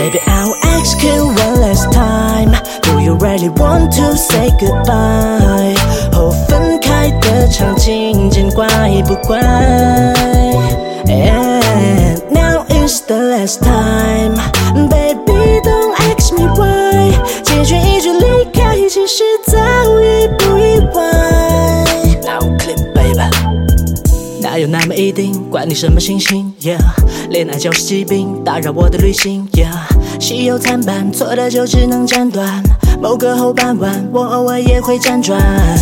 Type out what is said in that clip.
Baby, I'll ask you one last time. Do you really want to say goodbye? 后分开的场景，见怪不怪。And now is the last time. Baby, don't ask me why. 结局一句离开，其实早已不意外。Now clip, baby.哪有那么一定？管你什么星星 ，Yeah， 恋爱就是疾病，打扰我的旅行 ，Yeah， 喜忧参半，错的就只能斩断。某个后半晚，我偶尔也会辗转。